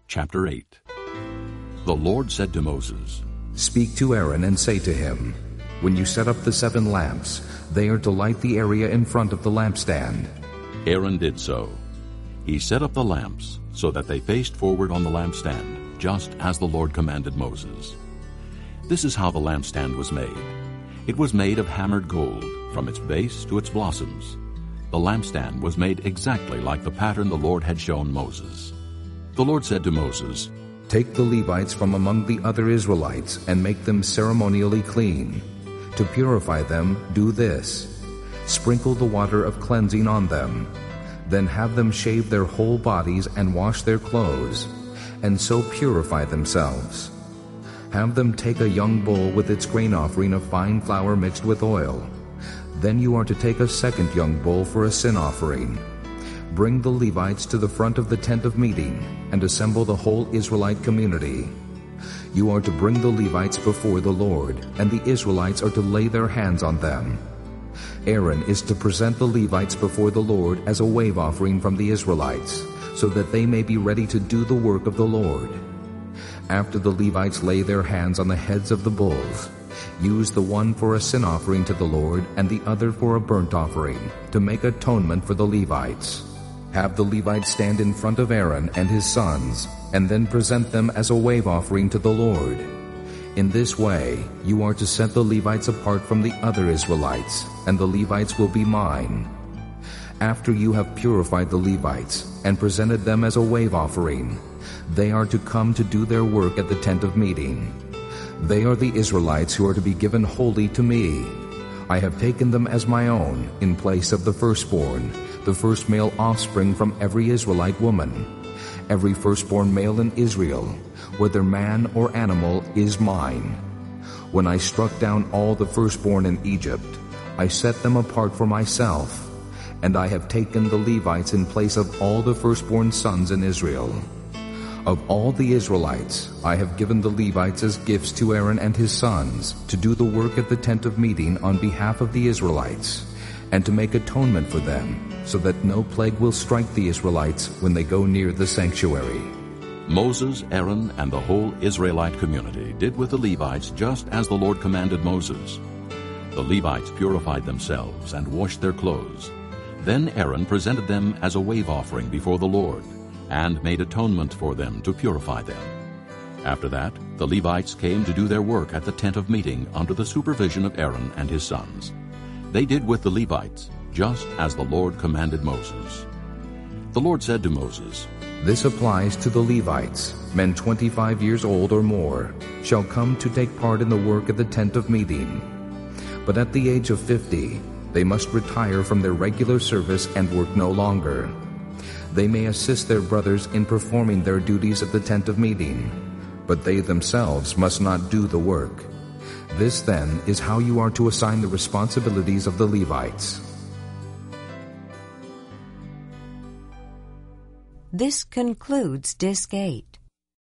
Chapter 8. The Lord said to Moses, Speak to Aaron and say to him, When you set up the 7 lamps, they are to light the area in front of the lampstand. Aaron did so. He set up the lamps so that they faced forward on the lampstand, just as the Lord commanded Moses. This is how the lampstand was made. It was made of hammered gold, from its base to its blossoms. The lampstand was made exactly like the pattern the Lord had shown Moses. The Lord said to Moses, Take the Levites from among the other Israelites and make them ceremonially clean. To purify them, do this. Sprinkle the water of cleansing on them. Then have them shave their whole bodies and wash their clothes, and so purify themselves. Have them take a young bull with its grain offering of fine flour mixed with oil. Then you are to take a second young bull for a sin offering. Bring the Levites to the front of the tent of meeting, and assemble the whole Israelite community. You are to bring the Levites before the Lord, and the Israelites are to lay their hands on them. Aaron is to present the Levites before the Lord as a wave offering from the Israelites, so that they may be ready to do the work of the Lord. After the Levites lay their hands on the heads of the bulls, use the one for a sin offering to the Lord and the other for a burnt offering, to make atonement for the Levites. Have the Levites stand in front of Aaron and his sons, and then present them as a wave offering to the Lord. In this way, you are to set the Levites apart from the other Israelites, and the Levites will be mine. After you have purified the Levites and presented them as a wave offering, they are to come to do their work at the tent of meeting. They are the Israelites who are to be given wholly to me. I have taken them as my own in place of the firstborn, the first male offspring from every Israelite woman. Every firstborn male in Israel, whether man or animal, is mine. When I struck down all the firstborn in Egypt, I set them apart for myself, and I have taken the Levites in place of all the firstborn sons in Israel. Of all the Israelites, I have given the Levites as gifts to Aaron and his sons to do the work at the tent of meeting on behalf of the Israelites, and to make atonement for them, so that no plague will strike the Israelites when they go near the sanctuary. Moses, Aaron, and the whole Israelite community did with the Levites just as the Lord commanded Moses. The Levites purified themselves and washed their clothes. Then Aaron presented them as a wave offering before the Lord, and made atonement for them to purify them. After that, the Levites came to do their work at the tent of meeting under the supervision of Aaron and his sons. They did with the Levites just as the Lord commanded Moses. The Lord said to Moses, This applies to the Levites. Men 25 years old or more shall come to take part in the work at the tent of meeting. But at the age of 50, they must retire from their regular service and work no longer. They may assist their brothers in performing their duties at the tent of meeting, but they themselves must not do the work. This, then, is how you are to assign the responsibilities of the Levites. This concludes Disc 8.